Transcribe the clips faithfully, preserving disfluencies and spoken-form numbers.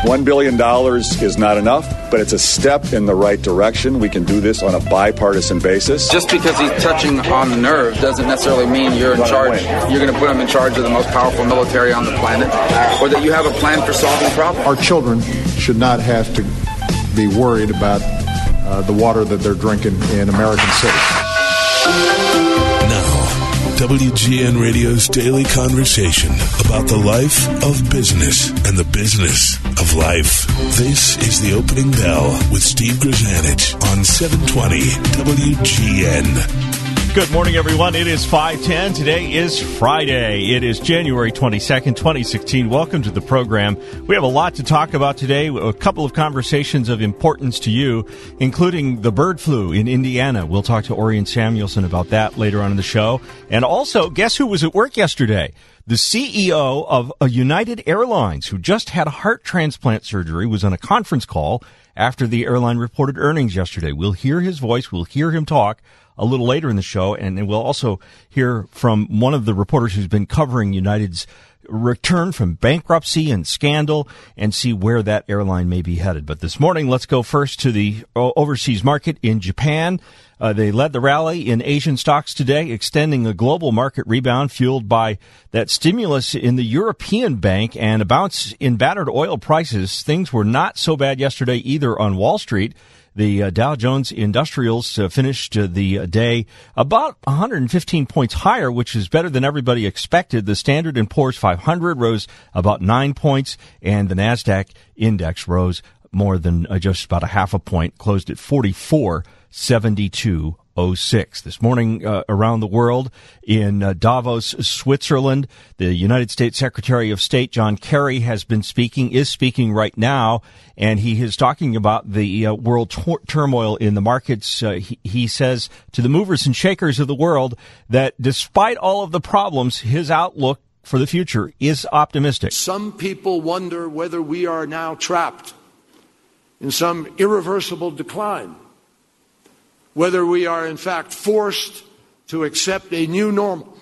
One billion dollars is not enough, but it's a step in the right direction. We can do this on a bipartisan basis. Just because he's touching on the nerve doesn't necessarily mean you're in charge. You're going to put him in charge of the most powerful military on the planet, or that you have a plan for solving problems. Our children should not have to be worried about uh, the water that they're drinking in American cities. Now, W G N Radio's daily conversation about the life of business and the business of life. This is The Opening Bell with Steve Grzanich on seven twenty W G N. Good morning, everyone. It is five ten. Today is Friday. It is January twenty-second, twenty sixteen. Welcome to the program. We have a lot to talk about today, a couple of conversations of importance to you, including the bird flu in Indiana. We'll talk to Orion Samuelson about that later on in the show. And also, guess who was at work yesterday? The C E O of a United Airlines, who just had a heart transplant surgery, was on a conference call after the airline reported earnings yesterday. We'll hear his voice. We'll hear him talk a little later in the show, and we'll also hear from one of the reporters who's been covering United's return from bankruptcy and scandal and see where that airline may be headed. But this morning, let's go first to the overseas market in Japan. Uh, they led the rally in Asian stocks today, extending a global market rebound fueled by that stimulus in the European bank and a bounce in battered oil prices. Things were not so bad yesterday either on Wall Street. The uh, Dow Jones Industrials uh, finished uh, the uh, day about one hundred fifteen points higher, which is better than everybody expected. The Standard and Poor's five hundred rose about nine points, and the NASDAQ index rose more than uh, just about a half a point, closed at forty-four seventy-two oh six. This morning uh, around the world in uh, Davos, Switzerland, the United States Secretary of State John Kerry has been speaking, is speaking right now, and he is talking about the uh, world tor- turmoil in the markets. Uh, he, he says to the movers and shakers of the world that despite all of the problems, his outlook for the future is optimistic. Some people wonder whether we are now trapped in some irreversible decline, whether we are in fact forced to accept a new normal,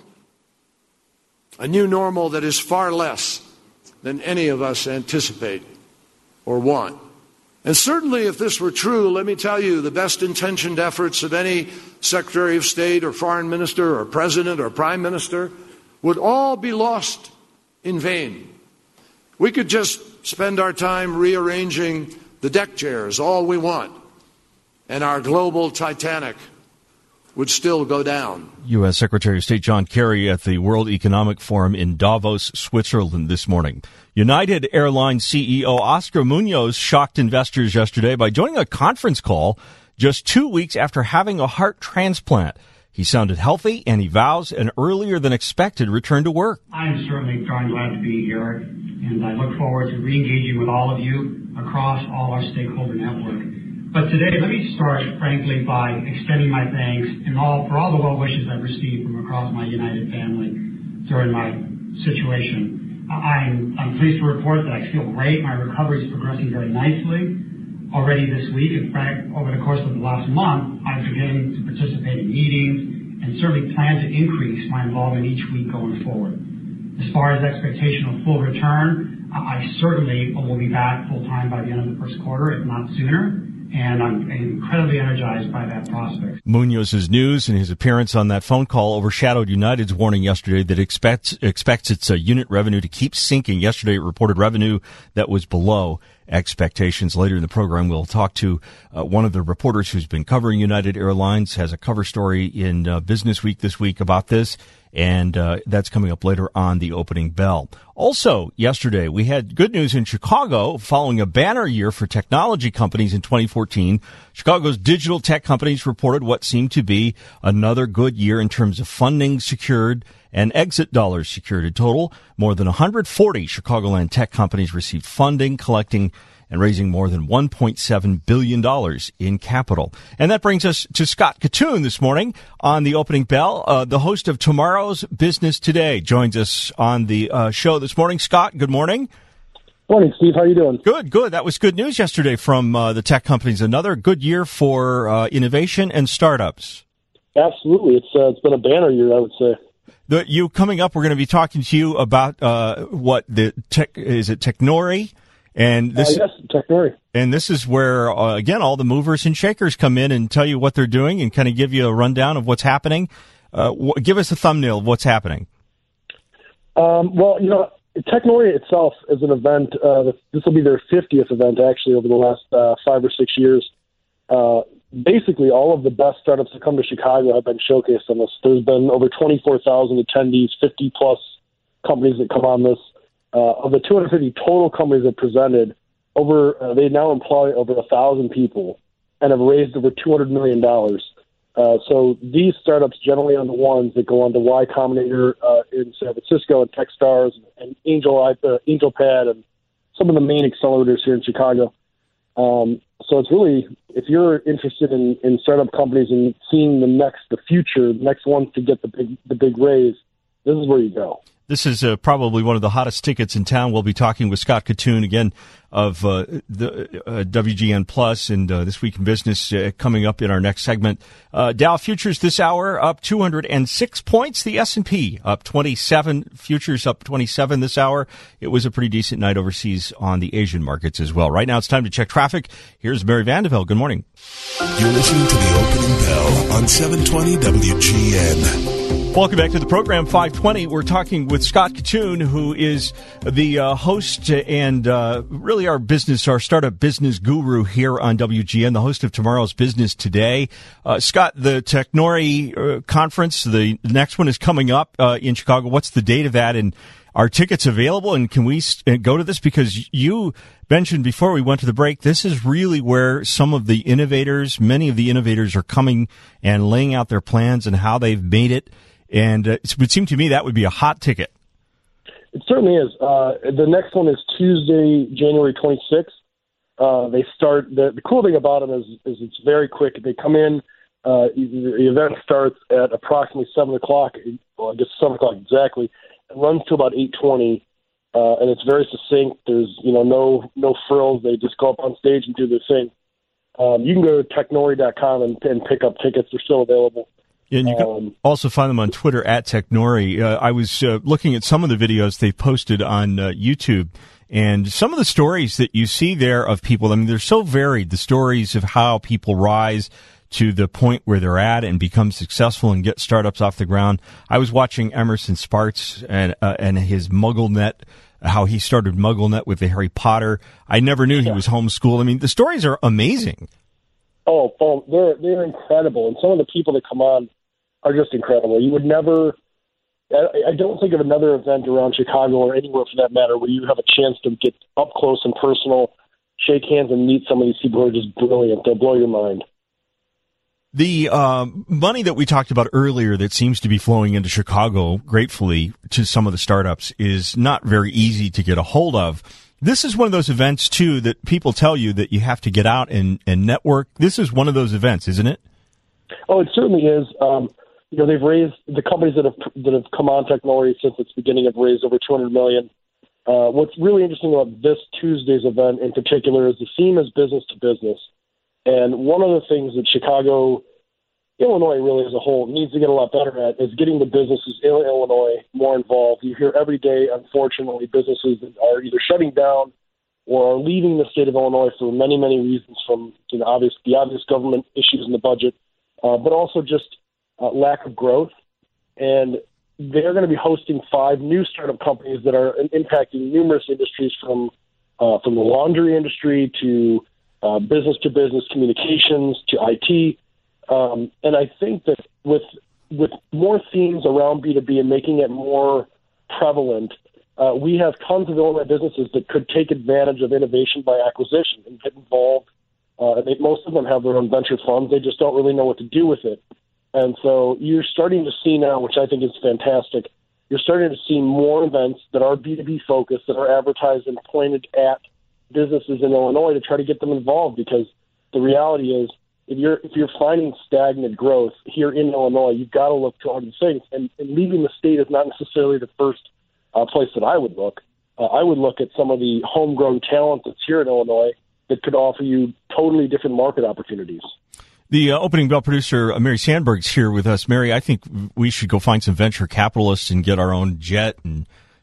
a new normal that is far less than any of us anticipate or want. And certainly if this were true, let me tell you, the best intentioned efforts of any Secretary of State or Foreign Minister or President or Prime Minister would all be lost in vain. We could just spend our time rearranging the deck chairs all we want, and our global Titanic would still go down. U S. Secretary of State John Kerry at the World Economic Forum in Davos, Switzerland this morning. United Airlines C E O Oscar Munoz shocked investors yesterday by joining a conference call just two weeks after having a heart transplant. He sounded healthy, and he vows an earlier than expected return to work. I am certainly darn glad to be here, and I look forward to re-engaging with all of you across all our stakeholder network. But today, let me start, frankly, by extending my thanks and all for all the well wishes I've received from across my United family during my situation. I'm, I'm pleased to report that I feel great. My recovery is progressing very nicely. Already this week, in fact, over the course of the last month, I've begun to participate in meetings and certainly plan to increase my involvement each week going forward. As far as expectation of full return, I certainly will be back full-time by the end of the first quarter, if not sooner. And I'm incredibly energized by that prospect. Munoz's news and his appearance on that phone call overshadowed United's warning yesterday that expects expects its uh, unit revenue to keep sinking. Yesterday, it reported revenue that was below expectations. Later in the program, we'll talk to uh, one of the reporters who's been covering United Airlines, has a cover story in uh, Business Week this week about this, and uh, that's coming up later on the opening bell. Also, yesterday, we had good news in Chicago following a banner year for technology companies in twenty fourteen. Chicago's digital tech companies reported what seemed to be another good year in terms of funding secured and exit dollars secured. In total, more than one hundred forty Chicagoland tech companies received funding, collecting and raising more than one point seven billion dollars in capital. And that brings us to Scott Katoon this morning on the opening bell. Uh, the host of Tomorrow's Business Today joins us on the uh, show this morning. Scott, good morning. Morning, Steve. How you doing? Good, good. That was good news yesterday from uh, the tech companies. Another good year for uh, innovation and startups. Absolutely. It's uh, it's been a banner year, I would say. The, you coming up, we're going to be talking to you about uh, what the tech is it Technori And this, uh, yes, Technori. And this is where, uh, again, all the movers and shakers come in and tell you what they're doing and kind of give you a rundown of what's happening. Uh, w- give us a thumbnail of what's happening. Um, well, you know, Technori itself is an event. Uh, this will be their fiftieth event, actually, over the last uh, five or six years. Uh, basically, all of the best startups that come to Chicago have been showcased on this. There's been over twenty-four thousand attendees, fifty-plus companies that come on this. Uh, of the two hundred fifty total companies that presented, over uh, they now employ over one thousand people and have raised over two hundred million dollars. Uh, so these startups generally are the ones that go on to Y Combinator uh, in San Francisco and Techstars and Angel uh, AngelPad and some of the main accelerators here in Chicago. Um, so it's really, if you're interested in, in startup companies and seeing the next, the future, the next ones to get the big, the big raise, this is where you go. This is uh, probably one of the hottest tickets in town. We'll be talking with Scott Kitun again of uh, the uh, W G N Plus and uh, This Week in Business uh, coming up in our next segment. Uh, Dow futures this hour up two hundred six points. The S and P up twenty-seven. Futures up twenty-seven this hour. It was a pretty decent night overseas on the Asian markets as well. Right now it's time to check traffic. Here's Mary Vandevelde. Good morning. You're listening to the opening bell on seven twenty W G N. Welcome back to the program, five twenty. We're talking with Scott Kitun, who is the uh, host and uh, really our business, our startup business guru here on W G N, the host of Tomorrow's Business Today. Uh, Scott, the Technori uh, conference, the next one is coming up uh, in Chicago. What's the date of that? And are tickets available? And can we st- go to this? Because you mentioned before we went to the break, this is really where some of the innovators, many of the innovators are coming and laying out their plans and how they've made it. And uh, it would seem to me that would be a hot ticket. It certainly is. Uh, the next one is Tuesday, January twenty-sixth. Uh, they start. The, the cool thing about them is, is it's very quick. They come in. Uh, the event starts at approximately seven o'clock. Well, I guess seven o'clock exactly. It runs to about eight twenty, uh, and it's very succinct. There's you know no no frills. They just go up on stage and do their thing. Um, you can go to technori dot com and, and pick up tickets. They're still available. And you can um, also find them on Twitter at Technori. Uh, I was uh, looking at some of the videos they posted on uh, YouTube, and some of the stories that you see there of people, I mean, they're so varied, the stories of how people rise to the point where they're at and become successful and get startups off the ground. I was watching Emerson Sparks and, uh, and his MuggleNet, how he started MuggleNet with the Harry Potter. I never knew he was homeschooled. I mean, the stories are amazing. Oh, oh they're, they're incredible. And some of the people that come on are just incredible. You would never, I don't think of another event around Chicago or anywhere for that matter where you have a chance to get up close and personal, shake hands and meet some of these people who are just brilliant. They'll blow your mind. The uh, money that we talked about earlier that seems to be flowing into Chicago, gratefully, to some of the startups is not very easy to get a hold of. This is one of those events, too, that people tell you that you have to get out and, and network. This is one of those events, isn't it? Oh, it certainly is. Um, You know, they've raised, the companies that have that have come on Technori since its beginning have raised over two hundred million dollars. Uh, what's really interesting about this Tuesday's event in particular is the theme is business to business. And one of the things that Chicago, Illinois really as a whole needs to get a lot better at is getting the businesses in Illinois more involved. You hear every day, unfortunately, businesses that are either shutting down or are leaving the state of Illinois for many, many reasons, from you know, obvious, the obvious government issues in the budget, uh, but also just Uh, lack of growth, and they're going to be hosting five new startup companies that are impacting numerous industries, from uh, from the laundry industry to uh, business-to-business communications to I T. Um, and I think that with with more themes around B two B and making it more prevalent, uh, we have tons of Illinois businesses that could take advantage of innovation by acquisition and get involved. Uh, and they, most of them have their own venture funds. They just don't really know what to do with it. And so you're starting to see now, which I think is fantastic, you're starting to see more events that are B two B focused, that are advertised and pointed at businesses in Illinois to try to get them involved. Because the reality is, if you're if you're finding stagnant growth here in Illinois, you've got to look to other things. And, and leaving the state is not necessarily the first uh, place that I would look. Uh, I would look at some of the homegrown talent that's here in Illinois that could offer you totally different market opportunities. The uh, opening bell producer, uh, Mary Sandberg's here with us. Mary, I think we should go find some venture capitalists and get our own jet and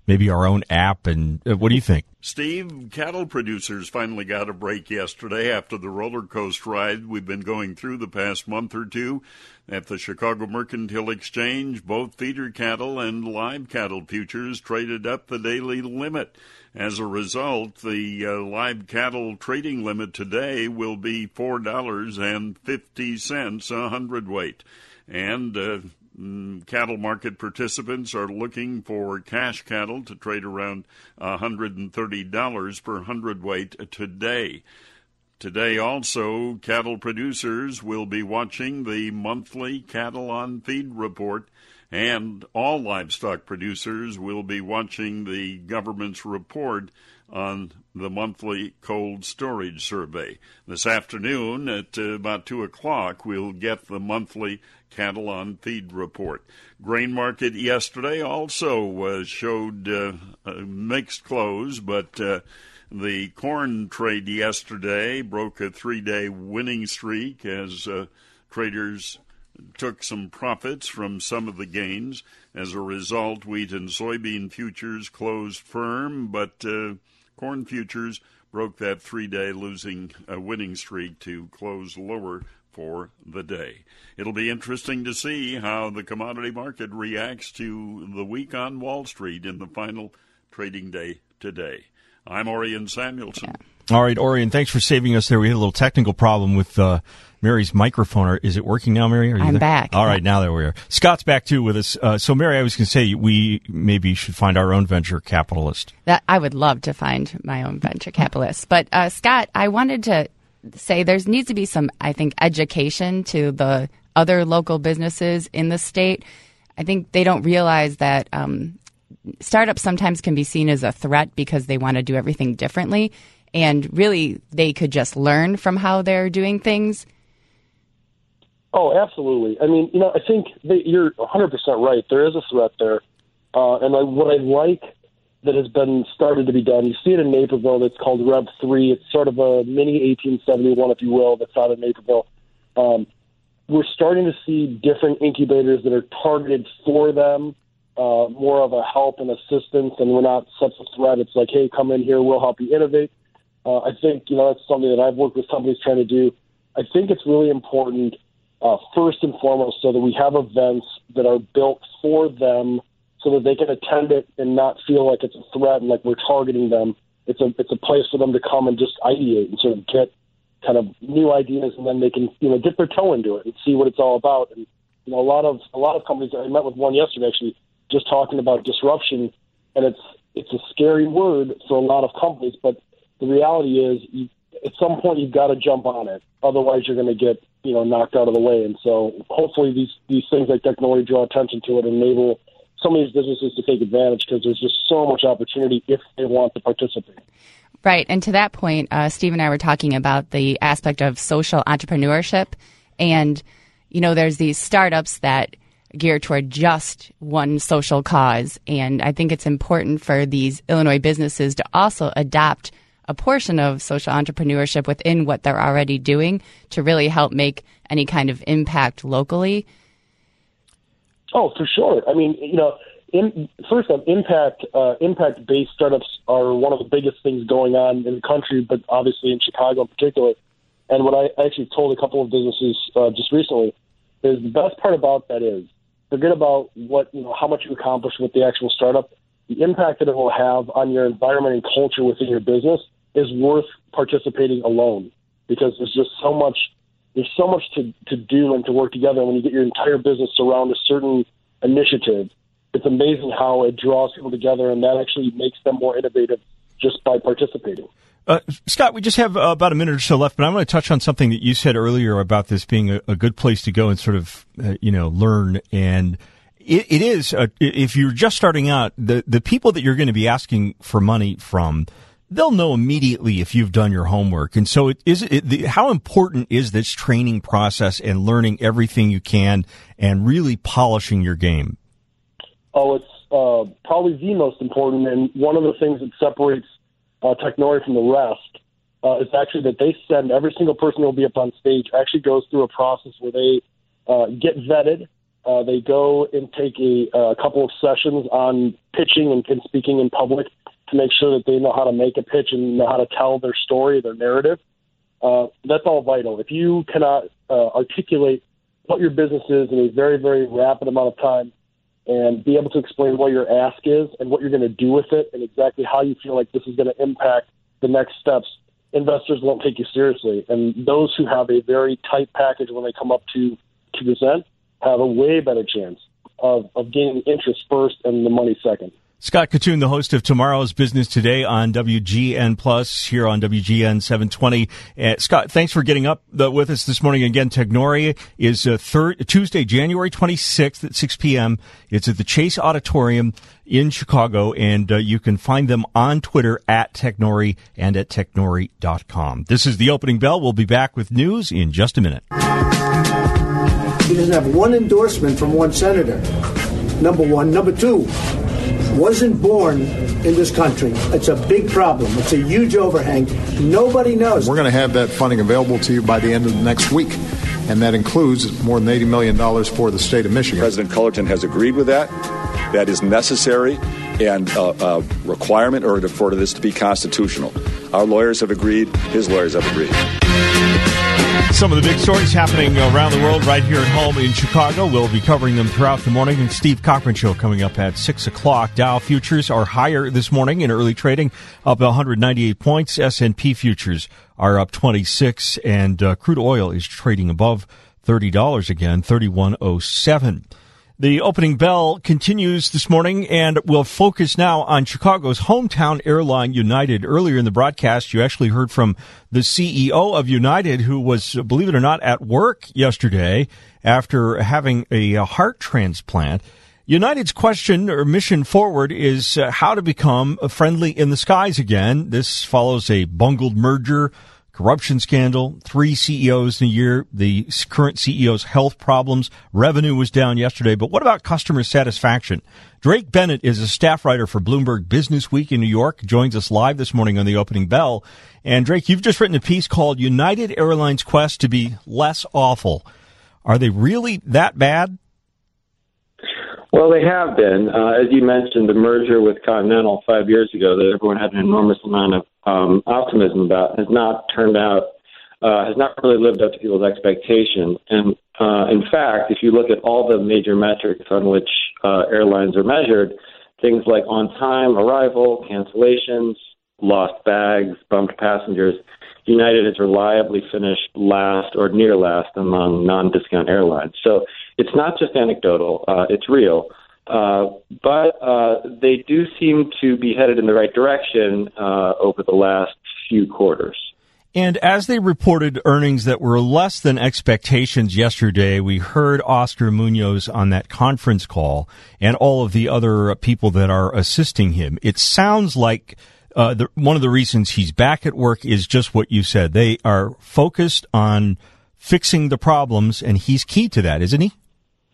maybe our own app. And uh, what do you think? Steve, cattle producers finally got a break yesterday after the roller coaster ride we've been going through the past month or two. At the Chicago Mercantile Exchange, both feeder cattle and live cattle futures traded up the daily limit. As a result, the uh, live cattle trading limit today will be four dollars and fifty cents a hundredweight. And uh, cattle market participants are looking for cash cattle to trade around one hundred thirty dollars per hundredweight today. Today also, cattle producers will be watching the monthly Cattle on Feed report, and all livestock producers will be watching the government's report on the monthly cold storage survey. This afternoon at uh, about two o'clock, we'll get the monthly Cattle on Feed report. Grain market yesterday also uh, showed uh, a mixed close, but uh, the corn trade yesterday broke a three-day winning streak as uh, traders took some profits from some of the gains. As a result, wheat and soybean futures closed firm, but uh, corn futures broke that three-day losing uh, winning streak to close lower for the day. It'll be interesting to see how the commodity market reacts to the week on Wall Street in the final trading day today. I'm Orion Samuelson. Yeah. All right, Orion, thanks for saving us there. We had a little technical problem with uh, Mary's microphone. Is it working now, Mary? Are you I'm there? back. All right, now there we are. Scott's back, too, with us. Uh, so, Mary, I was going to say we maybe should find our own venture capitalist. That I would love to find my own venture capitalist. But, uh, Scott, I wanted to say there needs to be some, I think, education to the other local businesses in the state. I think they don't realize that um, startups sometimes can be seen as a threat because they want to do everything differently. And really, they could just learn from how they're doing things. Oh, absolutely. I mean, you know, I think that you're one hundred percent right. There is a threat there. Uh, and I, what I like that has been started to be done, you see it in Naperville, that's called Rev three. It's sort of a mini eighteen seventy-one, if you will, that's out in Naperville. Um, we're starting to see different incubators that are targeted for them, uh, more of a help and assistance, and we're not such a threat. It's like, hey, come in here, we'll help you innovate. Uh, I think, you know, that's something that I've worked with companies trying to do. I think it's really important, uh, first and foremost, so that we have events that are built for them so that they can attend it and not feel like it's a threat and like we're targeting them. It's a it's a place for them to come and just ideate and sort of get kind of new ideas, and then they can, you know, dip their toe into it and see what it's all about. And, you know, a lot of a lot of companies, I met with one yesterday actually, just talking about disruption, and it's it's a scary word for a lot of companies, but the reality is, you, at some point, you've got to jump on it. Otherwise, you're going to get, you know, knocked out of the way. And so, hopefully, these these things like technology draw attention to it and enable some of these businesses to take advantage, because there's just so much opportunity if they want to participate. Right. And to that point, uh, Steve and I were talking about the aspect of social entrepreneurship. And, you know, there's these startups that gear toward just one social cause. And I think it's important for these Illinois businesses to also adopt a portion of social entrepreneurship within what they're already doing to really help make any kind of impact locally. Oh, for sure. I mean, you know, in, first off, impact, uh, impact-based startups are one of the biggest things going on in the country, but obviously in Chicago in particular. And what I actually told a couple of businesses uh, just recently is the best part about that is forget about what, you know, how much you accomplish with the actual startup. The impact that it will have on your environment and culture within your business is worth participating alone, because there's just so much, there's so much to, to do and to work together. And when you get your entire business around a certain initiative, it's amazing how it draws people together, and that actually makes them more innovative just by participating. Uh, Scott, we just have uh, about a minute or so left, but I want to touch on something that you said earlier about this being a, a good place to go and sort of, uh, you know, learn. And it, it is, uh, if you're just starting out, the, the people that you're going to be asking for money from, they'll know immediately if you've done your homework. And so it is, it, the, how important is this training process and learning everything you can and really polishing your game? Oh, it's uh, probably the most important. And one of the things that separates uh, Technori from the rest uh, is actually that they send every single person who will be up on stage actually goes through a process where they uh, get vetted Uh, they go and take a, a couple of sessions on pitching and, and speaking in public to make sure that they know how to make a pitch and know how to tell their story, their narrative. Uh, that's all vital. If you cannot uh, articulate what your business is in a very, very rapid amount of time and be able to explain what your ask is and what you're going to do with it and exactly how you feel like this is going to impact the next steps, investors won't take you seriously. And those who have a very tight package when they come up to, to present have a way better chance of, of gaining interest first and the money second. Scott Katoon, the host of Tomorrow's Business Today on W G N Plus here on W G N seven twenty. Uh, Scott, thanks for getting up uh, with us this morning. Again, Technori is uh, third, Tuesday, January twenty-sixth at six p.m. It's at the Chase Auditorium in Chicago, and uh, you can find them on Twitter at Technori and at technori dot com. This is the opening bell. We'll be back with news in just a minute. He doesn't have one endorsement from one senator, number one. Number two, wasn't born in this country. It's a big problem. It's a huge overhang. Nobody knows. We're going to have that funding available to you by the end of the next week, and that includes more than eighty million dollars for the state of Michigan. President Cullerton has agreed with that. That is necessary and a uh, uh, requirement in order for this to be constitutional. Our lawyers have agreed. His lawyers have agreed. Some of the big stories happening around the world right here at home in Chicago. We'll be covering them throughout the morning. And Steve Cochran Show coming up at six o'clock. Dow futures are higher this morning in early trading, up one hundred ninety-eight points. S and P futures are up twenty-six, and uh, crude oil is trading above thirty dollars again, thirty-one oh seven. The opening bell continues this morning, and we'll focus now on Chicago's hometown airline, United. Earlier in the broadcast, you actually heard from the C E O of United, who was, believe it or not, at work yesterday after having a heart transplant. United's question or mission forward is uh, how to become friendly in the skies again. This follows a bungled merger, corruption scandal, three C E Os in a year, the current C E O's health problems, revenue was down yesterday. But what about customer satisfaction? Drake Bennett is a staff writer for Bloomberg Business Week in New York, joins us live this morning on the opening bell. And Drake, you've just written a piece called United Airlines' Quest to be Less Awful. Are they really that bad? Well, they have been. Uh, as you mentioned, the merger with Continental five years ago that everyone had an enormous amount of um, optimism about has not turned out, uh, has not really lived up to people's expectations. And uh, in fact, if you look at all the major metrics on which uh, airlines are measured, things like on-time arrival, cancellations, lost bags, bumped passengers, United has reliably finished last or near last among non-discount airlines. So it's not just anecdotal, uh, it's real. Uh, but uh, they do seem to be headed in the right direction uh, over the last few quarters. And as they reported earnings that were less than expectations yesterday, we heard Oscar Munoz on that conference call and all of the other people that are assisting him. It sounds like uh, the, one of the reasons he's back at work is just what you said. They are focused on fixing the problems, and he's key to that, isn't he?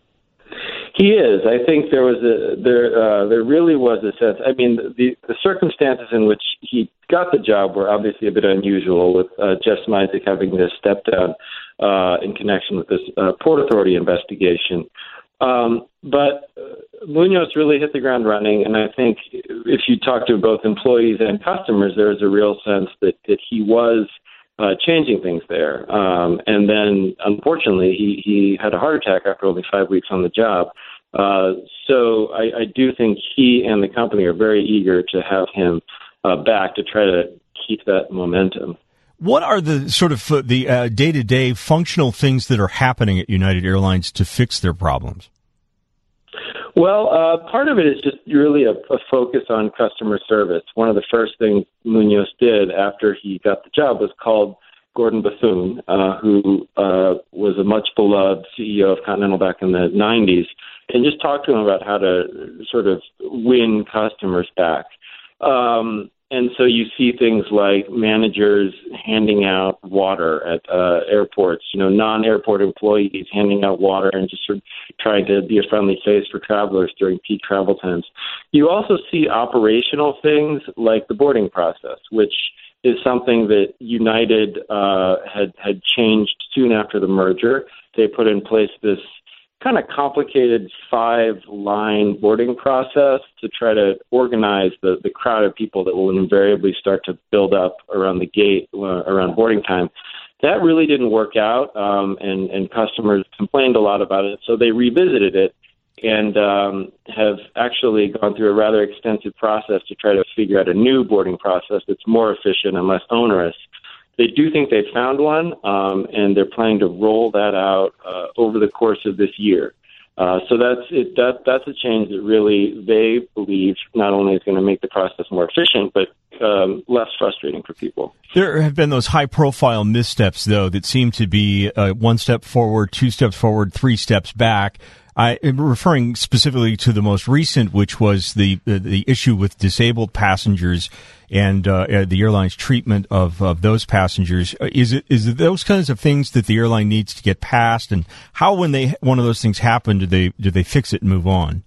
He is. I think there was a there uh, there really was a sense. I mean, the, the circumstances in which he got the job were obviously a bit unusual, with uh, Jeff Smisek having to step down uh, in connection with this uh, Port Authority investigation. Um, but uh, Munoz really hit the ground running, and I think if you talk to both employees and customers, there is a real sense that that he was Uh, changing things there. Um, and then, unfortunately, he, he had a heart attack after only five weeks on the job. Uh, so I, I do think he and the company are very eager to have him uh, back to try to keep that momentum. What are the sort of uh, the uh, day-to-day functional things that are happening at United Airlines to fix their problems? Well, uh, part of it is just really a, a focus on customer service. One of the first things Munoz did after he got the job was called Gordon Bethune, uh, who uh, was a much beloved C E O of Continental back in the nineties, and just talked to him about how to sort of win customers back. Um, and so you see things like managers handing out water at uh, airports, you know, non-airport employees handing out water and just sort of trying to be a friendly face for travelers during peak travel times. You also see operational things like the boarding process, which is something that United uh, had had changed soon after the merger. They put in place this kind of complicated five-line boarding process to try to organize the, the crowd of people that will invariably start to build up around the gate uh, around boarding time. That really didn't work out, um, and, and customers complained a lot about it, so they revisited it and um, have actually gone through a rather extensive process to try to figure out a new boarding process that's more efficient and less onerous. They do think they've found one, um, and they're planning to roll that out uh, over the course of this year. Uh, so that's it, that, that's a change that really they believe not only is going to make the process more efficient, but um, less frustrating for people. There have been those high-profile missteps, though, that seem to be uh, one step forward, two steps forward, three steps back. I am referring specifically to the most recent, which was the the, the issue with disabled passengers and uh, the airline's treatment of, of those passengers. Is it is it those kinds of things that the airline needs to get past? And how, when they one of those things happen, do they do they fix it and move on?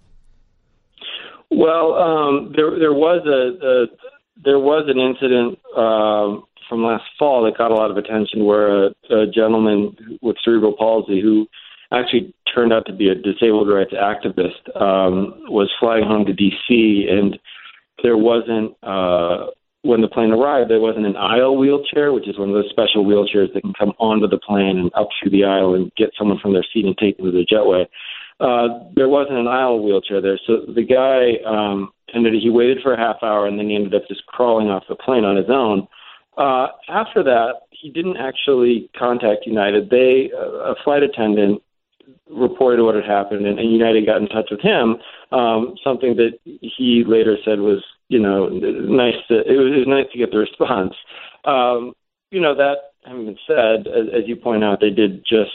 Well, um, there there was a, a there was an incident um, from last fall that got a lot of attention, where a, a gentleman with cerebral palsy who actually turned out to be a disabled rights activist, um, was flying home to D C, and there wasn't, uh, when the plane arrived, there wasn't an aisle wheelchair, which is one of those special wheelchairs that can come onto the plane and up through the aisle and get someone from their seat and take them to the jetway. Uh, there wasn't an aisle wheelchair there, so the guy um, ended, he waited for a half hour, and then he ended up just crawling off the plane on his own. Uh, after that, he didn't actually contact United. They, uh, a flight attendant, reported what had happened, and, and United got in touch with him, um, something that he later said was, you know, nice to, it was, it was nice to get the response. Um, you know, that having been said, as, as you point out, they did just,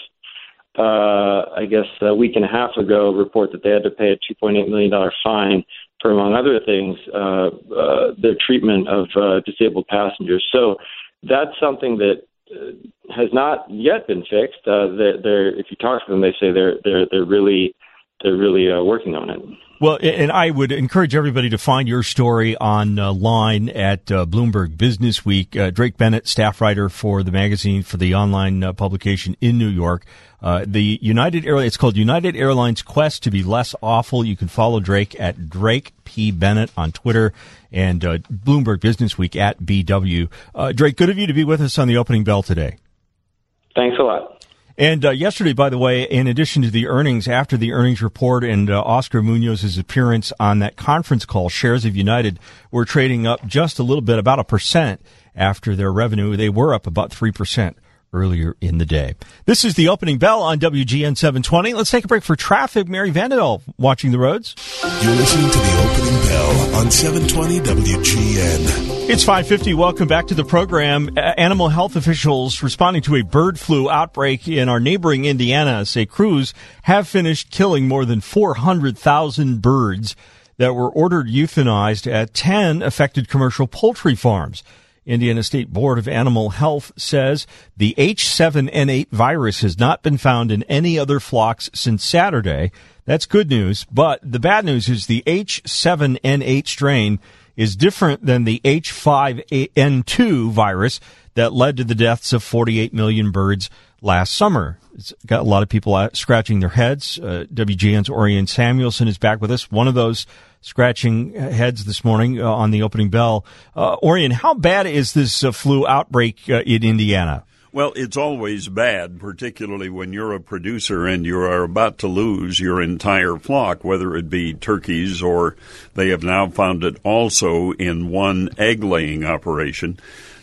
uh, I guess, a week and a half ago report that they had to pay a two point eight million dollars fine for, among other things, uh, uh, their treatment of uh, disabled passengers. So that's something that Uh, has not yet been fixed. Uh, they're, they're, if you talk to them, they say they're they're they're really they're really uh, working on it. Well, and I would encourage everybody to find your story online at uh, Bloomberg Business Week. Uh, Drake Bennett, staff writer for the magazine, for the online uh, publication in New York. Uh, the United Airlines, it's called United Airlines Quest to be Less Awful. You can follow Drake at Drake P. Bennett on Twitter, and uh, Bloomberg Business Week at B W. Uh, Drake, good of you to be with us on the opening bell today. Thanks a lot. And uh, yesterday, by the way, in addition to the earnings, after the earnings report and uh, Oscar Munoz's appearance on that conference call, shares of United were trading up just a little bit, about a percent after their revenue. They were up about three percent earlier in the day. This is the opening bell on W G N seven twenty. Let's take a break for traffic. Mary Vandendal watching the roads. You're listening to the opening bell on seven twenty W G N. It's five fifty. Welcome back to the program. Uh, animal health officials responding to a bird flu outbreak in our neighboring Indiana say crews have finished killing more than four hundred thousand birds that were ordered euthanized at ten affected commercial poultry farms. Indiana State Board of Animal Health says the H seven N eight virus has not been found in any other flocks since Saturday. That's good news, but the bad news is the H seven N eight strain is different than the H five N two virus that led to the deaths of forty-eight million birds last summer. It's got a lot of people scratching their heads. Uh, W G N's Orion Samuelson is back with us, one of those scratching heads this morning uh, on the opening bell. Uh, Orion, how bad is this uh, flu outbreak uh, in Indiana? Well, it's always bad, particularly when you're a producer and you are about to lose your entire flock, whether it be turkeys or they have now found it also in one egg-laying operation.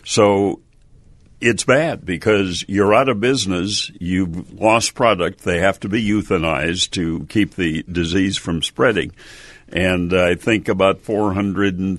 So it's bad because you're out of business. You've lost product. They have to be euthanized to keep the disease from spreading. And I think about four hundred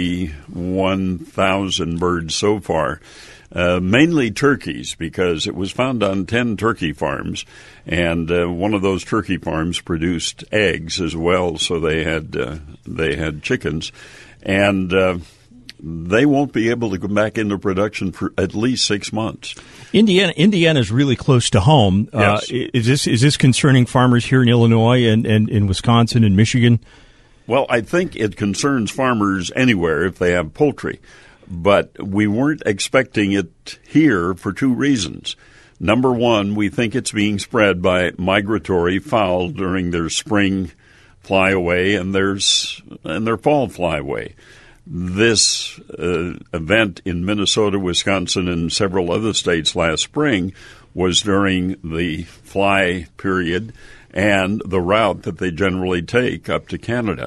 fifty-one thousand birds so far. Uh, mainly turkeys, because it was found on ten turkey farms, and uh, one of those turkey farms produced eggs as well, so they had uh, they had chickens, and uh, they won't be able to come back into production for at least six months. Indiana, Indiana is really close to home. Yes. Uh, is this is this concerning farmers here in Illinois and, and in Wisconsin and Michigan? Well, I think it concerns farmers anywhere if they have poultry. But we weren't expecting it here for two reasons. Number one, we think it's being spread by migratory fowl during their spring flyaway and there's and their fall flyaway. This uh, event in Minnesota, Wisconsin, and several other states last spring was during the fly period and the route that they generally take up to Canada.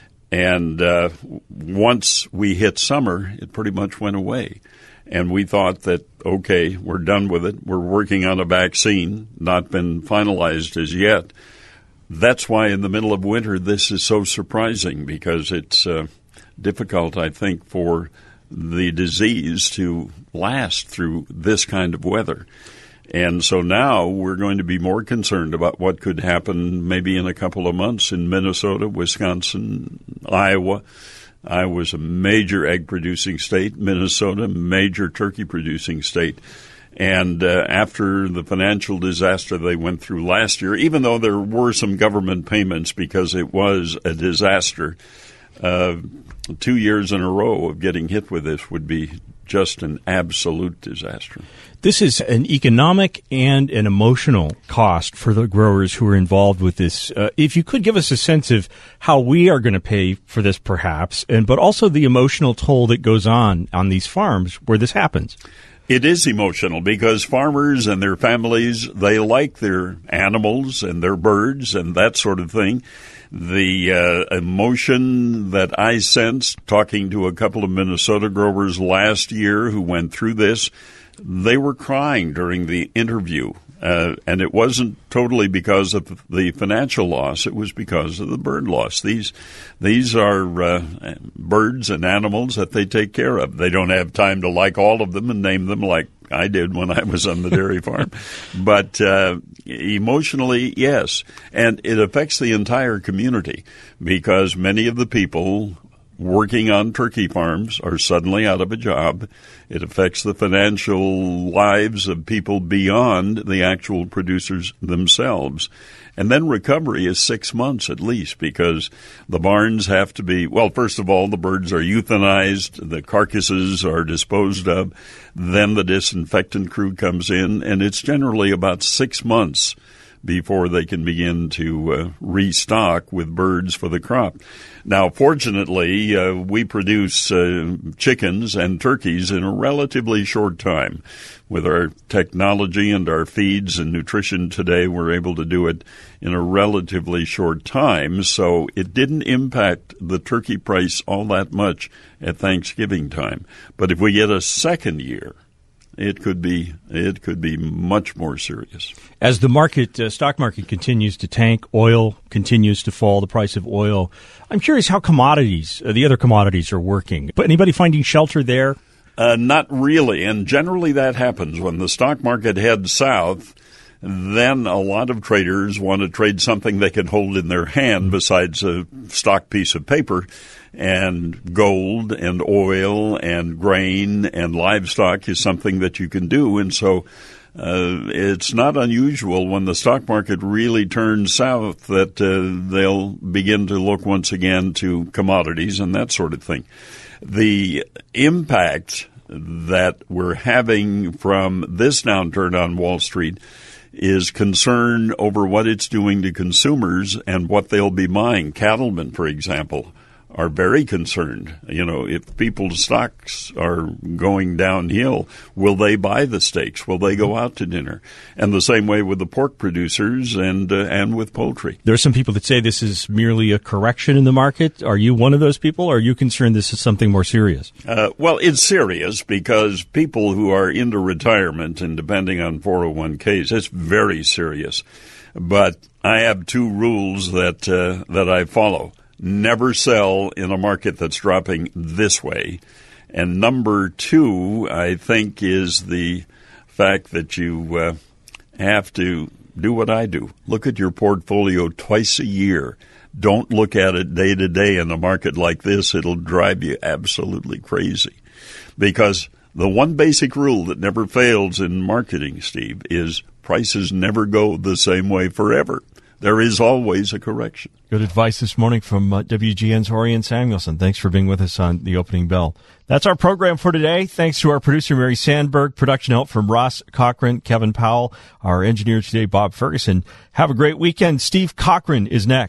And uh, once we hit summer, it pretty much went away. And we thought that, okay, we're done with it. We're working on a vaccine, not been finalized as yet. That's why in the middle of winter this is so surprising, because it's uh, difficult, I think, for the disease to last through this kind of weather. And so now we're going to be more concerned about what could happen maybe in a couple of months in Minnesota, Wisconsin, Iowa. Iowa's a major egg-producing state. Minnesota, major turkey-producing state. And uh, after the financial disaster they went through last year, even though there were some government payments because it was a disaster, uh, two years in a row of getting hit with this would be just an absolute disaster. This is an economic and an emotional cost for the growers who are involved with this. Uh, if you could give us a sense of how we are going to pay for this, perhaps, and but also the emotional toll that goes on on these farms where this happens. It is emotional because farmers and their families, they like their animals and their birds and that sort of thing. The uh, emotion that I sensed talking to a couple of Minnesota growers last year who went through this, they were crying during the interview. Uh, and it wasn't totally because of the financial loss. It was because of the bird loss. These these are uh, birds and animals that they take care of. They don't have time to like all of them and name them like I did when I was on the dairy farm. But uh, emotionally, yes. And it affects the entire community because many of the people working on turkey farms are suddenly out of a job. It affects the financial lives of people beyond the actual producers themselves. And then recovery is six months at least because the barns have to be, well, first of all, the birds are euthanized, the carcasses are disposed of, then the disinfectant crew comes in, and it's generally about six months before they can begin to uh, restock with birds for the crop. Now, fortunately, uh, we produce uh, chickens and turkeys in a relatively short time. With our technology and our feeds and nutrition today, we're able to do it in a relatively short time, so it didn't impact the turkey price all that much at Thanksgiving time. But if we get a second year, it could be it could be much more serious. As the market, uh, stock market continues to tank, oil continues to fall, the price of oil. I'm curious how commodities, uh, the other commodities, are working. But anybody finding shelter there? Uh, not really, and generally that happens when the stock market heads south. Then a lot of traders want to trade something they can hold in their hand besides a stock piece of paper. And gold and oil and grain and livestock is something that you can do. And so uh, it's not unusual when the stock market really turns south that uh, they'll begin to look once again to commodities and that sort of thing. The impact that we're having from this downturn on Wall Street is concern over what it's doing to consumers and what they'll be buying. Cattlemen, for example, are very concerned. You know, if people's stocks are going downhill, will they buy the steaks? Will they go out to dinner? And the same way with the pork producers and uh, and with poultry. There are some people that say this is merely a correction in the market. Are you one of those people, or are you concerned this is something more serious? Uh, well, it's serious because people who are into retirement and depending on four oh one k's, it's very serious. But I have two rules that uh, that I follow. Never sell in a market that's dropping this way. And number two, I think, is the fact that you uh, have to do what I do. Look at your portfolio twice a year. Don't look at it day to day in a market like this. It'll drive you absolutely crazy. Because the one basic rule that never fails in marketing, Steve, is prices never go the same way forever. there is always a correction. Good advice this morning from uh, W G N's Orion Samuelson. Thanks for being with us on the opening bell. That's our program for today. Thanks to our producer, Mary Sandberg, production help from Ross Cochran, Kevin Powell, our engineer today, Bob Ferguson. Have a great weekend. Steve Cochran is next.